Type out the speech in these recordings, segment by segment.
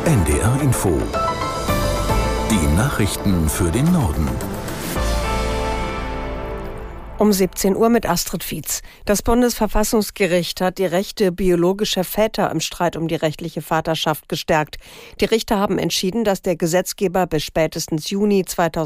NDR Info. Die Nachrichten für den Norden. Um 17 Uhr mit Astrid Fietz. Das Bundesverfassungsgericht hat die Rechte biologischer Väter im Streit um die rechtliche Vaterschaft gestärkt. Die Richter haben entschieden, dass der Gesetzgeber bis spätestens Juni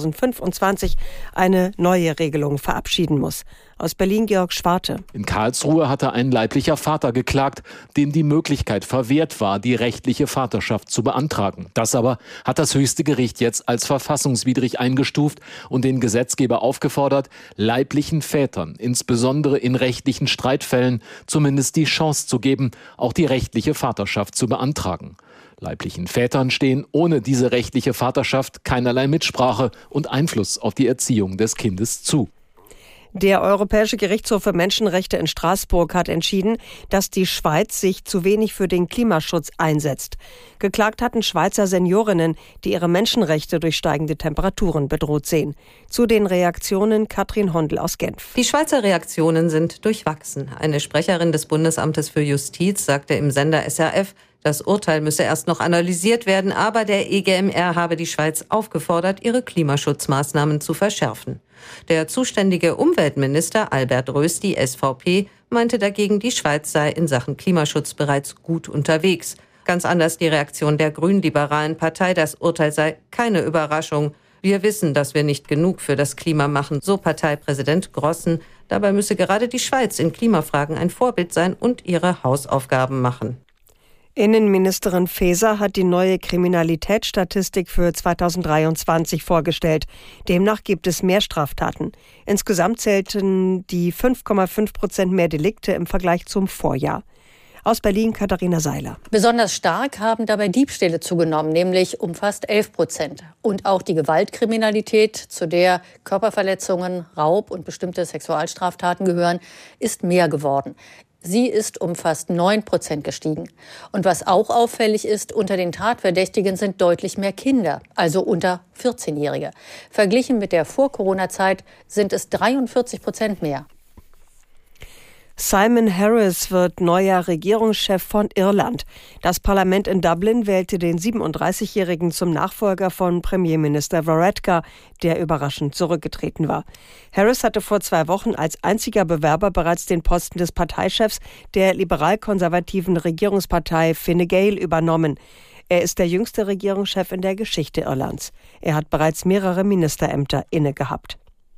2025 eine neue Regelung verabschieden muss. Aus Berlin Georg Schwarte. In Karlsruhe hatte ein leiblicher Vater geklagt, dem die Möglichkeit verwehrt war, die rechtliche Vaterschaft zu beantragen. Das aber hat das höchste Gericht jetzt als verfassungswidrig eingestuft und den Gesetzgeber aufgefordert, leiblichen Vätern, insbesondere in rechtlichen Streitfällen, zumindest die Chance zu geben, auch die rechtliche Vaterschaft zu beantragen. Leiblichen Vätern stehen ohne diese rechtliche Vaterschaft keinerlei Mitsprache und Einfluss auf die Erziehung des Kindes zu. Der Europäische Gerichtshof für Menschenrechte in Straßburg hat entschieden, dass die Schweiz sich zu wenig für den Klimaschutz einsetzt. Geklagt hatten Schweizer Seniorinnen, die ihre Menschenrechte durch steigende Temperaturen bedroht sehen. Zu den Reaktionen Katrin Hondel aus Genf. Die Schweizer Reaktionen sind durchwachsen. Eine Sprecherin des Bundesamtes für Justiz sagte im Sender SRF, das Urteil müsse erst noch analysiert werden, aber der EGMR habe die Schweiz aufgefordert, ihre Klimaschutzmaßnahmen zu verschärfen. Der zuständige Umweltminister Albert Rösti, SVP, meinte dagegen, die Schweiz sei in Sachen Klimaschutz bereits gut unterwegs. Ganz anders die Reaktion der grünliberalen Partei, das Urteil sei keine Überraschung. Wir wissen, dass wir nicht genug für das Klima machen, so Parteipräsident Grossen. Dabei müsse gerade die Schweiz in Klimafragen ein Vorbild sein und ihre Hausaufgaben machen. Innenministerin Faeser hat die neue Kriminalitätsstatistik für 2023 vorgestellt. Demnach gibt es mehr Straftaten. Insgesamt zählten die 5,5% mehr Delikte im Vergleich zum Vorjahr. Aus Berlin Katharina Seiler. Besonders stark haben dabei Diebstähle zugenommen, nämlich um fast 11%. Und auch die Gewaltkriminalität, zu der Körperverletzungen, Raub und bestimmte Sexualstraftaten gehören, ist mehr geworden. Sie ist um fast 9% gestiegen. Und was auch auffällig ist, unter den Tatverdächtigen sind deutlich mehr Kinder, also unter 14-Jährige. Verglichen mit der Vor-Corona-Zeit sind es 43% mehr. Simon Harris wird neuer Regierungschef von Irland. Das Parlament in Dublin wählte den 37-Jährigen zum Nachfolger von Premierminister Varadkar, der überraschend zurückgetreten war. Harris hatte vor 2 Wochen als einziger Bewerber bereits den Posten des Parteichefs der liberal-konservativen Regierungspartei Fine Gael übernommen. Er ist der jüngste Regierungschef in der Geschichte Irlands. Er hat bereits mehrere Ministerämter innegehabt.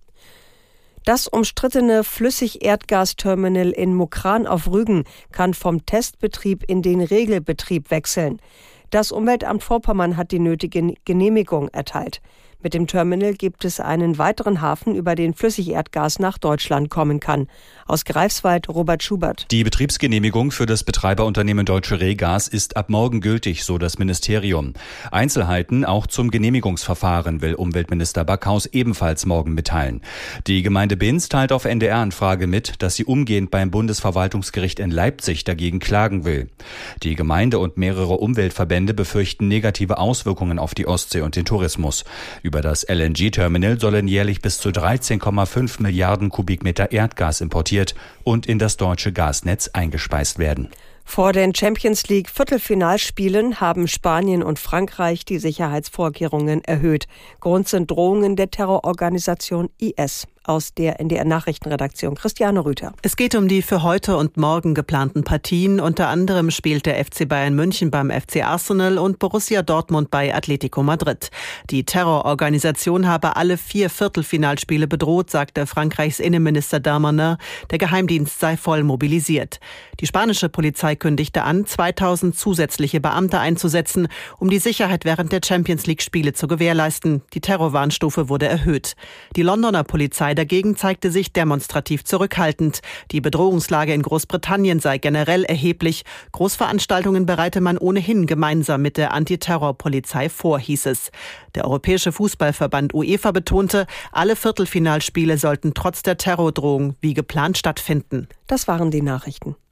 Das umstrittene Flüssigerdgasterminal in Mukran auf Rügen kann vom Testbetrieb in den Regelbetrieb wechseln. Das Umweltamt Vorpommern hat die nötige Genehmigung erteilt. Mit dem Terminal gibt es einen weiteren Hafen, über den Flüssigerdgas nach Deutschland kommen kann. Aus Greifswald Robert Schubert. Die Betriebsgenehmigung für das Betreiberunternehmen Deutsche Rehgas ist ab morgen gültig, so das Ministerium. Einzelheiten auch zum Genehmigungsverfahren will Umweltminister Backhaus ebenfalls morgen mitteilen. Die Gemeinde Binz teilt auf NDR-Anfrage mit, dass sie umgehend beim Bundesverwaltungsgericht in Leipzig dagegen klagen will. Die Gemeinde und mehrere Umweltverbände befürchten negative Auswirkungen auf die Ostsee und den Tourismus. Über das LNG-Terminal sollen jährlich bis zu 13,5 Milliarden Kubikmeter Erdgas importiert und in das deutsche Gasnetz eingespeist werden. Vor den Champions-League-Viertelfinalspielen haben Spanien und Frankreich die Sicherheitsvorkehrungen erhöht. Grund sind Drohungen der Terrororganisation IS. Aus der NDR-Nachrichtenredaktion Christiane Rüther. Es geht um die für heute und morgen geplanten Partien. Unter anderem spielt der FC Bayern München beim FC Arsenal und Borussia Dortmund bei Atletico Madrid. Die Terrororganisation habe alle 4 Viertelfinalspiele bedroht, sagte Frankreichs Innenminister Darmanin. Der Geheimdienst sei voll mobilisiert. Die spanische Polizei kündigte an, 2000 zusätzliche Beamte einzusetzen, um die Sicherheit während der Champions-League-Spiele zu gewährleisten. Die Terrorwarnstufe wurde erhöht. Die Londoner Polizei dagegen zeigte sich demonstrativ zurückhaltend. Die Bedrohungslage in Großbritannien sei generell erheblich. Großveranstaltungen bereite man ohnehin gemeinsam mit der Antiterrorpolizei vor, hieß es. Der Europäische Fußballverband UEFA betonte, alle Viertelfinalspiele sollten trotz der Terrordrohung wie geplant stattfinden. Das waren die Nachrichten.